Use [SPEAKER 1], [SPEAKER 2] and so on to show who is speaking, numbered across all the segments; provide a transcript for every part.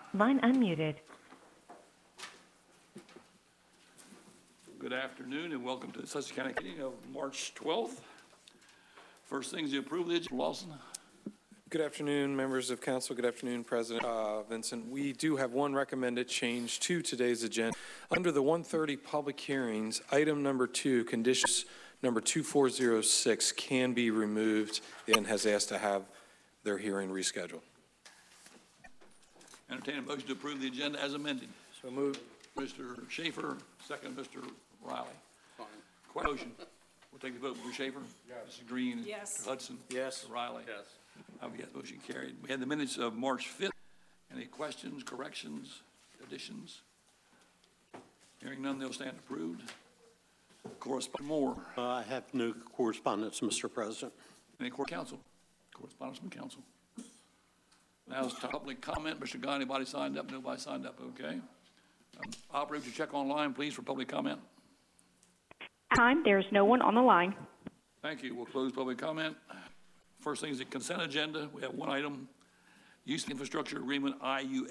[SPEAKER 1] Line unmuted.
[SPEAKER 2] Good afternoon and welcome to the Sussex County meeting of March 12th. First things you approve the agenda. Lawson.
[SPEAKER 3] Good afternoon, members of council. Good afternoon, President Vincent. We do have one recommended change to today's agenda. Under the 1:30 public hearings, item number 2, conditions number 2406 can be removed and has asked to have their hearing rescheduled.
[SPEAKER 2] Entertain a motion to approve the agenda as amended.
[SPEAKER 4] So moved.
[SPEAKER 2] Mr. Schaefer, second Mr. Riley. Motion. We'll take the vote. Mr. Schaefer? Yes. Mrs. Green?
[SPEAKER 5] Yes.
[SPEAKER 2] Mr. Hudson?
[SPEAKER 4] Yes.
[SPEAKER 2] Mr. Riley?
[SPEAKER 4] Yes.
[SPEAKER 2] Yes, motion carried. We had the minutes of March 5th. Any questions, corrections, additions? Hearing none, they'll stand approved. Correspondence more.
[SPEAKER 6] I have no correspondence, Mr. President.
[SPEAKER 2] Any council? Correspondence from council. Now it's public comment. Mr. Guy, anybody signed up? Nobody signed up, okay. Operator, would you check online, please, for public comment?
[SPEAKER 1] Time, there's no one on the line.
[SPEAKER 2] Thank you. We'll close public comment. First thing is the consent agenda. We have one item, Use of Infrastructure Agreement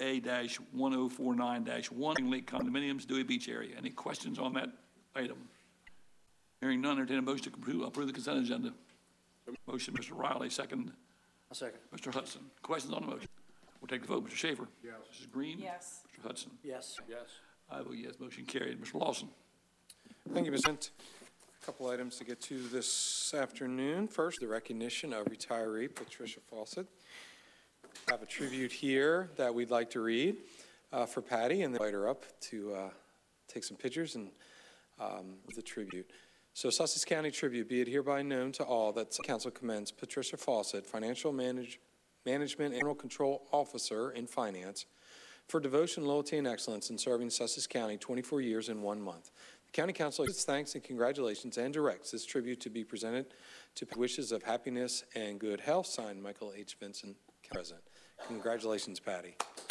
[SPEAKER 2] IUA-1049-1, Lake Condominiums, Dewey Beach area. Any questions on that item? Hearing none, entertain a motion to approve the consent agenda. Motion, Mr. Riley, second.
[SPEAKER 4] I'll second.
[SPEAKER 2] Mr. Hudson. Questions on the motion? We'll take the vote. Mr. Schaefer?
[SPEAKER 4] Yes.
[SPEAKER 2] Mrs. Green?
[SPEAKER 5] Yes.
[SPEAKER 2] Mr. Hudson?
[SPEAKER 4] Yes. Yes.
[SPEAKER 2] I vote yes. Motion carried. Mr. Lawson?
[SPEAKER 3] Thank you, Mr. President. A couple items to get to this afternoon. First, the recognition of retiree Patricia Fawcett. I have a tribute here that we'd like to read for Patty, and then invite her up to take some pictures and the tribute. So, Sussex County tribute, be it hereby known to all that council commends Patricia Fawcett, Financial Management and General Control Officer in Finance, for devotion, loyalty, and excellence in serving Sussex County 24 years in 1 month. The County Council gives thanks and congratulations and directs this tribute to be presented to wishes of happiness and good health. Signed, Michael H. Vincent, President. Congratulations, Patty.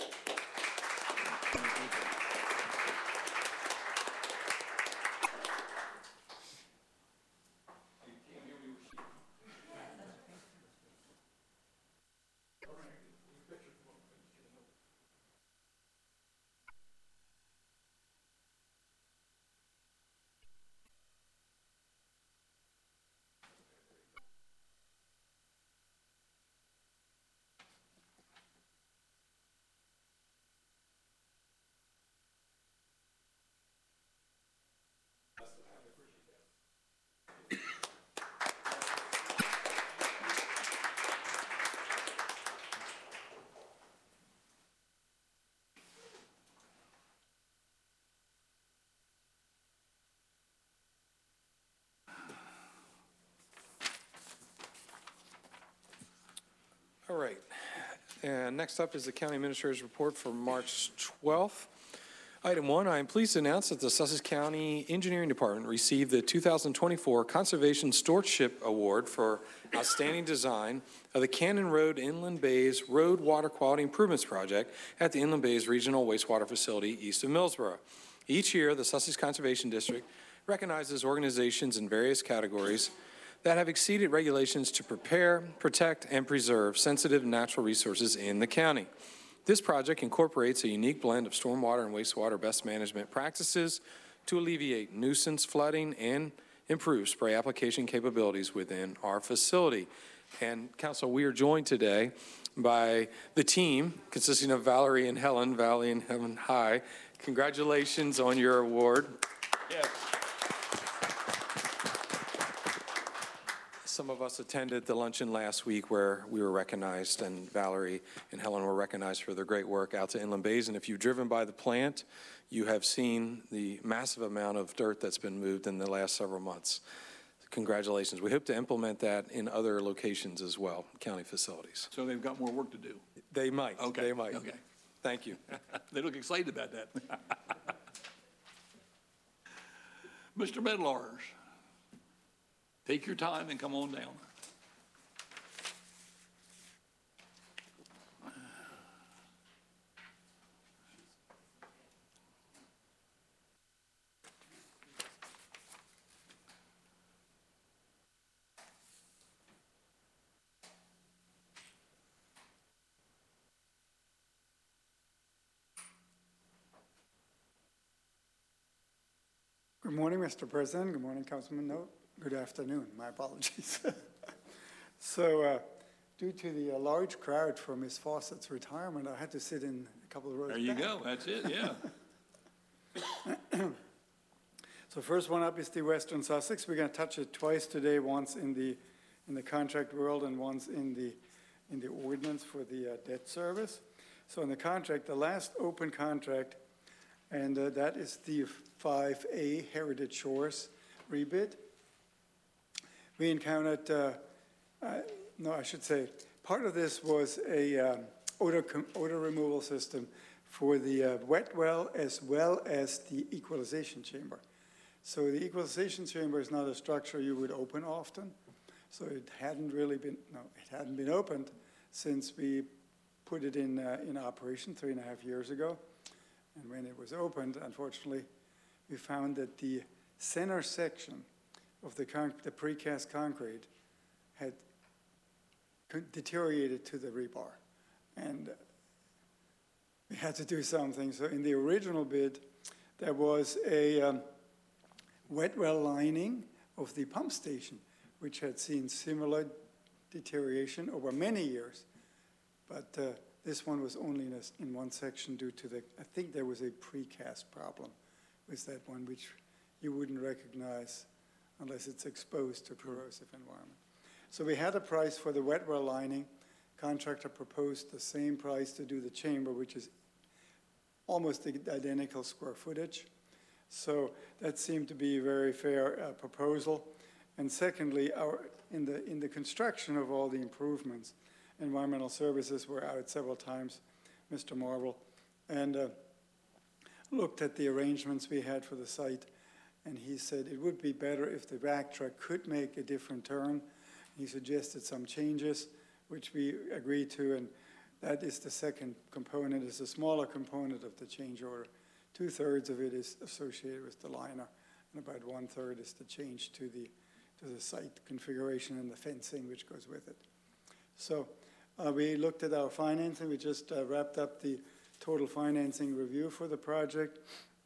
[SPEAKER 3] All right. And next up is the County Administrator's Report for March 12th. Item 1, I am pleased to announce that the Sussex County Engineering Department received the 2024 Conservation Stewardship Award for Outstanding Design of the Cannon Road Inland Bays Road Water Quality Improvements Project at the Inland Bays Regional Wastewater Facility east of Millsboro. Each year, the Sussex Conservation District recognizes organizations in various categories that have exceeded regulations to prepare, protect, and preserve sensitive natural resources in the county. This project incorporates a unique blend of stormwater and wastewater best management practices to alleviate nuisance flooding and improve spray application capabilities within our facility. And Council, we are joined today by the team consisting of Valerie and Helen. Valerie and Helen, hi. Congratulations on your award.
[SPEAKER 2] Yes.
[SPEAKER 3] Some of us attended the luncheon last week where we were recognized, and Valerie and Helen were recognized for their great work out to Inland Bays. And if you've driven by the plant, you have seen the massive amount of dirt that's been moved in the last several months. Congratulations. We hope to implement that in other locations as well, county facilities.
[SPEAKER 2] So they've got more work to do.
[SPEAKER 3] They might.
[SPEAKER 2] Okay.
[SPEAKER 3] They might.
[SPEAKER 2] Okay.
[SPEAKER 3] Thank you.
[SPEAKER 2] They look excited about that. Mr. Medlars, take your time and come on down.
[SPEAKER 4] Good morning, Mr. President. Good morning, Councilman. No, good afternoon. My apologies. So, due to the large crowd for Ms. Fawcett's retirement, I had to sit in a couple of rows
[SPEAKER 2] There you
[SPEAKER 4] back.
[SPEAKER 2] go, that's it, yeah.
[SPEAKER 4] So first one up is the Western Sussex. We're going to touch it twice today, once in the contract world and once in the ordinance for the debt service. So in the contract, the last open contract, and that is the 5A Heritage Shores rebid. We encountered, no, I should say, part of this was a odor removal system for the wet well as well as the equalization chamber. So the equalization chamber is not a structure you would open often. So it hadn't really been, no, it hadn't been opened since we put it in operation 3.5 years ago. And when it was opened, unfortunately, we found that the center section of the precast concrete had deteriorated to the rebar. And we had to do something. So in the original bid, there was a wet well lining of the pump station, which had seen similar deterioration over many years. But this one was only in one section due to I think there was a precast problem with that one, which you wouldn't recognize unless it's exposed to corrosive environment. So we had a price for the wet well lining. Contractor proposed the same price to do the chamber, which is almost the identical square footage. So that seemed to be a very fair proposal. And secondly, in the construction of all the improvements, Environmental Services were out several times, Mr. Marble, and looked at the arrangements we had for the site. And he said it would be better if the vac truck could make a different turn. He suggested some changes, which we agreed to, and that is the second component. It's a smaller component of the change order. 2/3 of it is associated with the liner, and about 1/3 is the change to the site configuration and the fencing which goes with it. So we looked at our financing. We just wrapped up the total financing review for the project.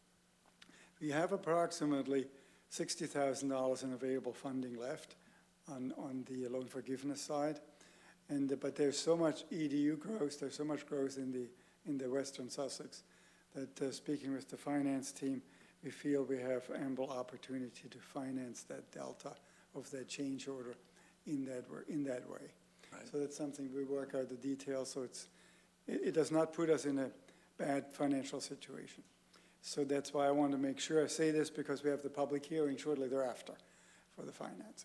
[SPEAKER 4] We have approximately $60,000 in available funding left on the loan forgiveness side. But there's so much EDU growth, there's so much growth in the Western Sussex that speaking with the finance team, we feel we have ample opportunity to finance that delta of that change order in that way.
[SPEAKER 2] Right.
[SPEAKER 4] So that's something we work out the details, so it does not put us in a bad financial situation. So that's why I want to make sure I say this, because we have the public hearing shortly thereafter for the financing.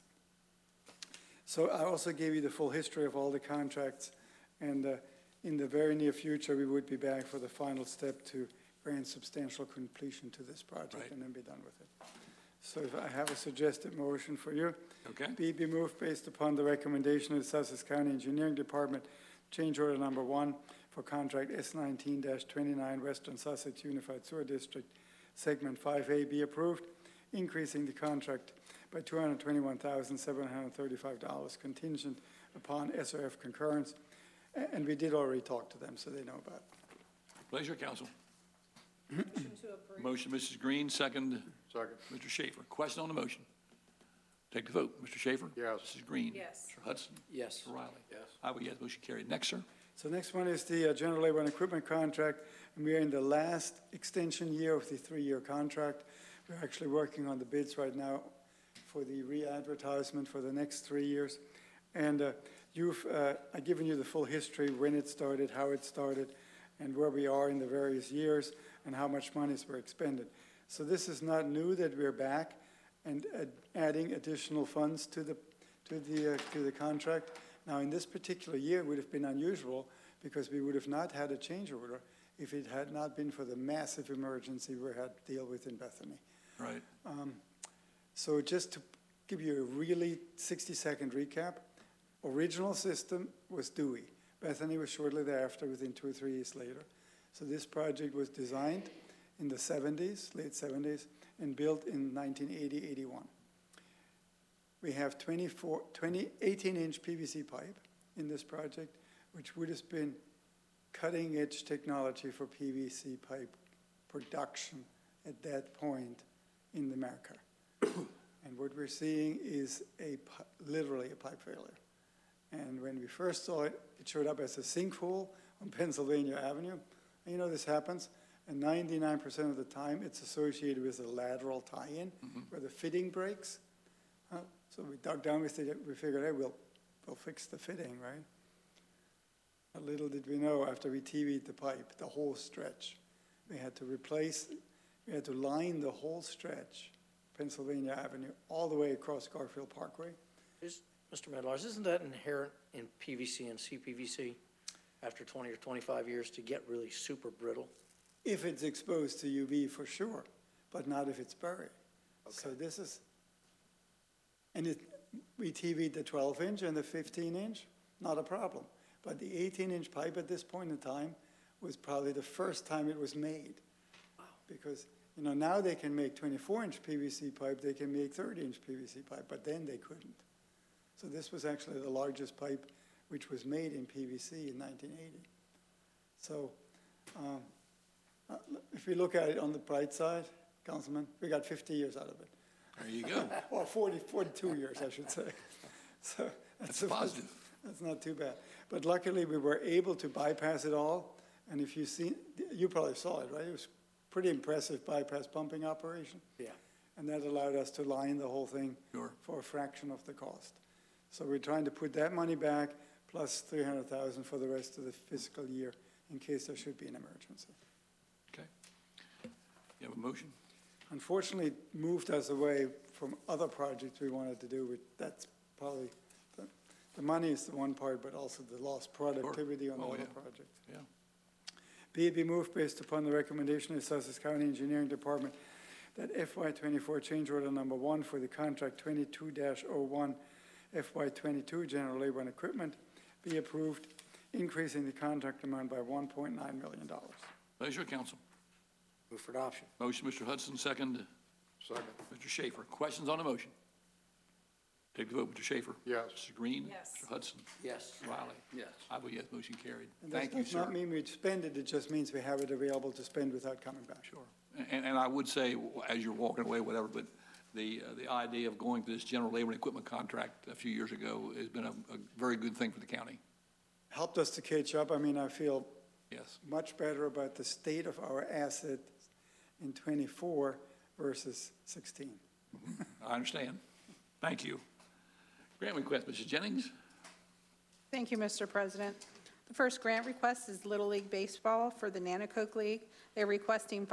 [SPEAKER 4] So I also gave you the full history of all the contracts, and in the very near future, we would be back for the final step to grant substantial completion to this project,
[SPEAKER 2] Right.
[SPEAKER 4] and then be done with it. So if I have a suggested motion for you.
[SPEAKER 2] Okay.
[SPEAKER 4] Be moved based upon the recommendation of the Sussex County Engineering Department, change order number 1 for contract S19-29 Western Sussex Unified Sewer District, segment 5A be approved, increasing the contract by $221,735 contingent upon SRF concurrence. And we did already talk to them, so they know about it.
[SPEAKER 2] Pleasure, council.
[SPEAKER 5] Motion to approve.
[SPEAKER 2] Motion, Mrs. Green, second.
[SPEAKER 6] Second.
[SPEAKER 2] Mr. Schaefer. Question on the motion. Take the vote. Mr. Schaefer?
[SPEAKER 6] Yes.
[SPEAKER 2] Mrs. Green?
[SPEAKER 5] Yes.
[SPEAKER 2] Mr. Hudson?
[SPEAKER 6] Yes.
[SPEAKER 2] Mr. Riley?
[SPEAKER 6] Yes.
[SPEAKER 2] I vote yes, motion carried. Next, sir.
[SPEAKER 4] So next one is the general labor and equipment contract, and we are in the last extension year of the 3-year contract. We're actually working on the bids right now for the re-advertisement for the next 3 years. And I've given you the full history, when it started, how it started, and where we are in the various years, and how much monies were expended. So this is not new that we're back and adding additional funds to the contract. Now, in this particular year, it would have been unusual because we would have not had a change order if it had not been for the massive emergency we had to deal with in Bethany.
[SPEAKER 2] Right.
[SPEAKER 4] So just to give you a really 60-second recap, original system was Dewey. Bethany was shortly thereafter, within 2 or 3 years later. So this project was designed in the 70s, late 70s, and built in 1980-81. We have 18-inch PVC pipe in this project, which would have been cutting-edge technology for PVC pipe production at that point in America. And what we're seeing is literally a pipe failure. And when we first saw it, it showed up as a sinkhole on Pennsylvania Avenue. And you know this happens, and 99% of the time it's associated with a lateral tie-in where the fitting breaks. So we dug down with it, we figured, hey, we'll fix the fitting, right? But little did we know, after we TV'd the pipe, the whole stretch, we had to line the whole stretch, Pennsylvania Avenue, all the way across Garfield Parkway.
[SPEAKER 7] Mr. Medlars, isn't that inherent in PVC and CPVC after 20 or 25 years to get really super brittle?
[SPEAKER 4] If it's exposed to UV, for sure, but not if it's buried.
[SPEAKER 7] Okay.
[SPEAKER 4] So this is, and we TV'd the 12-inch and the 15-inch, not a problem. But the 18-inch pipe at this point in time was probably the first time it was made.
[SPEAKER 7] Wow.
[SPEAKER 4] Because, you know, now they can make 24-inch PVC pipe, they can make 30-inch PVC pipe, but then they couldn't. So this was actually the largest pipe which was made in PVC in 1980. So if we look at it on the bright side, Councilman, we got 50 years out of it.
[SPEAKER 2] There you go.
[SPEAKER 4] Or 42 years, I should say. So
[SPEAKER 2] That's positive.
[SPEAKER 4] That's not too bad. But luckily, we were able to bypass it all. And if you probably saw it, right? It was pretty impressive bypass pumping operation.
[SPEAKER 7] Yeah.
[SPEAKER 4] And that allowed us to line the whole thing
[SPEAKER 2] Sure.
[SPEAKER 4] for a fraction of the cost. So we're trying to put that money back plus $300,000 for the rest of the fiscal year in case there should be an emergency.
[SPEAKER 2] Okay. You have a motion?
[SPEAKER 4] Unfortunately, it moved us away from other projects we wanted to do. That's probably, the money is the one part, but also the lost productivity on the other projects.
[SPEAKER 2] Yeah.
[SPEAKER 4] Be it be moved based upon the recommendation of the Sussex County Engineering Department that FY24 change order number 1 for the contract 22-01 FY22 general labor and equipment be approved, increasing the contract amount by $1.9 million.
[SPEAKER 2] Pleasure, council.
[SPEAKER 7] Move for adoption.
[SPEAKER 2] Motion, Mr. Hudson, second.
[SPEAKER 6] Second.
[SPEAKER 2] Mr. Schaefer. Questions on the motion? Take the vote. Mr. Schaefer?
[SPEAKER 6] Yes.
[SPEAKER 2] Mrs. Green?
[SPEAKER 5] Yes.
[SPEAKER 2] Mr. Hudson?
[SPEAKER 7] Yes.
[SPEAKER 2] Riley?
[SPEAKER 6] Yes.
[SPEAKER 2] I vote yes, motion carried.
[SPEAKER 4] And
[SPEAKER 2] Thank
[SPEAKER 4] that
[SPEAKER 2] you,
[SPEAKER 4] does
[SPEAKER 2] sir.
[SPEAKER 4] not mean we'd spend it, it just means we have it available to spend without coming back.
[SPEAKER 2] Sure. And I would say, as you're walking away, whatever, but the idea of going to this general labor and equipment contract a few years ago has been a very good thing for the county.
[SPEAKER 4] Helped us to catch up. I mean, I feel
[SPEAKER 2] Yes.
[SPEAKER 4] much better about the state of our assets in 24 versus 16.
[SPEAKER 2] I understand. Thank you. Grant request, Mrs. Jennings?
[SPEAKER 5] Thank you, Mr. President. The first grant request is Little League Baseball for the Nanacoke League. They're requesting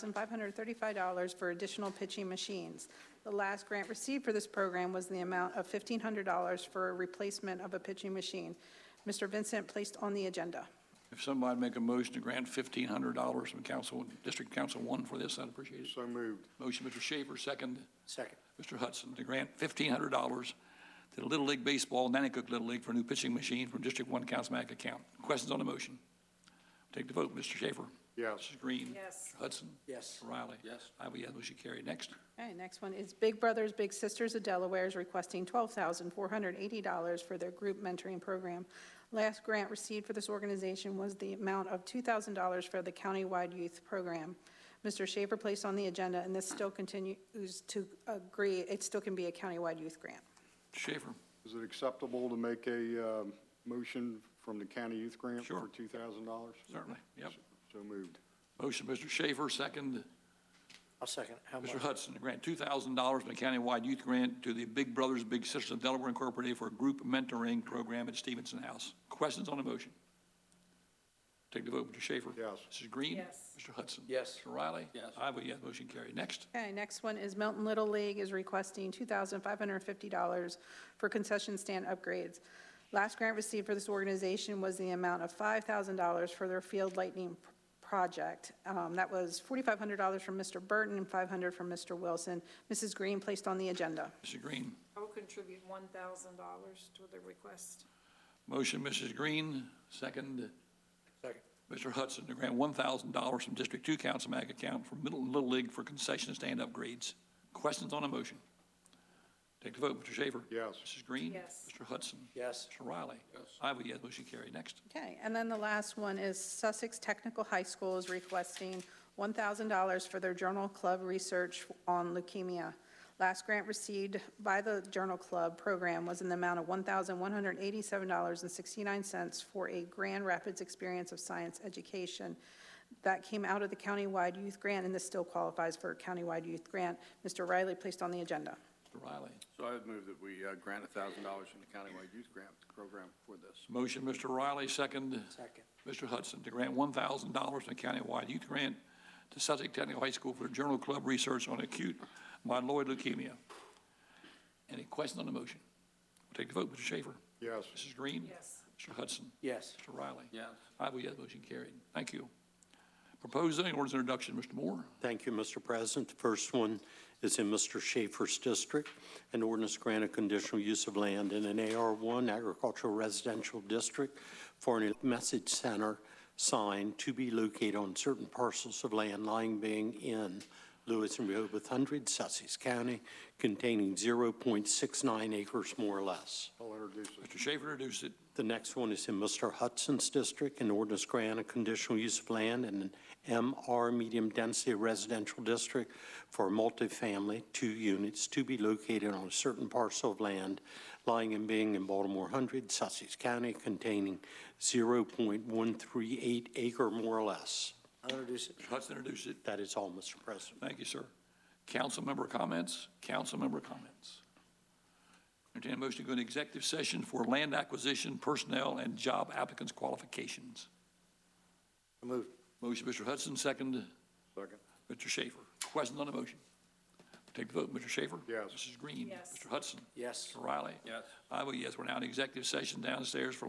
[SPEAKER 5] $5,535 for additional pitching machines. The last grant received for this program was the amount of $1,500 for a replacement of a pitching machine. Mr. Vincent placed on the agenda.
[SPEAKER 2] If somebody make a motion to grant $1,500 from Council, District Council 1 for this, I'd appreciate it.
[SPEAKER 6] So moved.
[SPEAKER 2] Motion, Mr. Schaefer, second.
[SPEAKER 7] Second.
[SPEAKER 2] Mr. Hudson, to grant $1,500 to the Little League Baseball, Nanacook Little League for a new pitching machine from District 1 Councilman account. Questions on the motion? Take the vote. Mr. Schaefer?
[SPEAKER 6] Yes.
[SPEAKER 2] Mrs. Green?
[SPEAKER 5] Yes.
[SPEAKER 2] Mr. Hudson?
[SPEAKER 7] Yes.
[SPEAKER 2] Mr. Riley? Yes. I vote yes, motion carried. Next.
[SPEAKER 5] Okay, next one is Big Brothers Big Sisters of Delaware is requesting $12,480 for their group mentoring program. Last grant received for this organization was the amount of $2,000 for the countywide youth program. Mr. Schaefer placed on the agenda, and this still continues to agree, it still can be a countywide youth grant.
[SPEAKER 2] Schaefer?
[SPEAKER 6] Is it acceptable to make a motion from the county youth grant
[SPEAKER 2] Sure.
[SPEAKER 6] for $2,000?
[SPEAKER 2] Certainly. Yep.
[SPEAKER 6] So moved.
[SPEAKER 2] Motion, Mr. Schaefer, second.
[SPEAKER 7] I'll second. How much?
[SPEAKER 2] Mr. Hudson, to grant $2,000 from the countywide youth grant to the Big Brothers Big Sisters of Delaware Incorporated for a group mentoring program at Stevenson House. Questions on the motion? Take the vote. Mr. Schaefer?
[SPEAKER 6] Yes.
[SPEAKER 2] Mrs. Green?
[SPEAKER 5] Yes.
[SPEAKER 2] Mr. Hudson?
[SPEAKER 7] Yes.
[SPEAKER 2] Mr. Riley? Yes. I vote yes, motion carried. Next.
[SPEAKER 5] Okay, next one is Milton Little League is requesting $2,550 for concession stand upgrades. Last grant received for this organization was the amount of $5,000 for their field lighting project. That was $4,500 from Mr. Burton and $500 from Mr. Wilson. Mrs. Green placed on the agenda.
[SPEAKER 2] Mrs. Green.
[SPEAKER 5] I will contribute $1,000 to the request.
[SPEAKER 2] Motion, Mrs. Green, second.
[SPEAKER 7] Second.
[SPEAKER 2] Mr. Hudson, to grant $1,000 from District 2 Councilman account for Middle Little League for concession stand upgrades. Questions on the motion? Take the vote. Mr. Schaefer?
[SPEAKER 6] Yes.
[SPEAKER 2] Mrs. Green?
[SPEAKER 5] Yes.
[SPEAKER 2] Mr. Hudson?
[SPEAKER 7] Yes.
[SPEAKER 2] Mr. Riley? Yes. I vote yes, motion carried. Next.
[SPEAKER 5] Okay, and then the last one is Sussex Technical High School is requesting $1,000 for their Journal Club research on leukemia. Last grant received by the Journal Club program was in the amount of $1,187.69 for a Grand Rapids Experience of Science Education. That came out of the countywide youth grant, and this still qualifies for a countywide youth grant. Mr. Riley placed on the agenda.
[SPEAKER 2] Mr. Riley.
[SPEAKER 6] So I would move that we grant $1,000 in the countywide youth grant program for this.
[SPEAKER 2] Motion, Mr. Riley, second.
[SPEAKER 7] Second.
[SPEAKER 2] Mr. Hudson, to grant $1,000 in a countywide youth grant to Sussex Technical High School for Journal Club research on acute myeloid leukemia. Any questions on the motion? We'll take the vote. Mr. Schaefer?
[SPEAKER 6] Yes.
[SPEAKER 2] Mrs. Green? Yes. Mr. Hudson?
[SPEAKER 7] Yes.
[SPEAKER 2] Mr. Riley?
[SPEAKER 6] Yes.
[SPEAKER 2] I vote yes, motion carried. Thank you. Proposed zoning ordinance introduction, Mr. Moore.
[SPEAKER 8] Thank you, Mr. President. The first one is in Mr. Schaefer's district. An ordinance granting conditional use of land in an AR1 agricultural residential district for a message center sign to be located on certain parcels of land lying being in Lewis and Rehoboth Hundred, Sussex County, containing 0.69 acres more or less.
[SPEAKER 6] I'll introduce it.
[SPEAKER 2] Mr. Schaefer introduced it.
[SPEAKER 8] The next one is in Mr. Hudson's district, an ordinance granting conditional use of land in an MR medium density residential district for a multifamily 2 units to be located on a certain parcel of land lying and being in Baltimore Hundred, Sussex County, containing 0.138 acre more or less.
[SPEAKER 7] I'll introduce it.
[SPEAKER 2] Mr. Hudson introduced it.
[SPEAKER 8] That is all, Mr. President.
[SPEAKER 2] Thank you, sir. Council member comments? Council member comments? Entertain a motion to go into executive session for land acquisition, personnel, and job applicants' qualifications.
[SPEAKER 7] Move.
[SPEAKER 2] Motion, Mr. Hudson, second.
[SPEAKER 6] Second.
[SPEAKER 2] Mr. Schaefer. Questions on the motion? Take the vote. Mr. Schaefer?
[SPEAKER 6] Yes.
[SPEAKER 2] Mrs. Green? Yes. Mr. Hudson?
[SPEAKER 7] Yes.
[SPEAKER 2] Mr. Riley?
[SPEAKER 6] Yes.
[SPEAKER 2] I vote yes. We're now in executive session downstairs for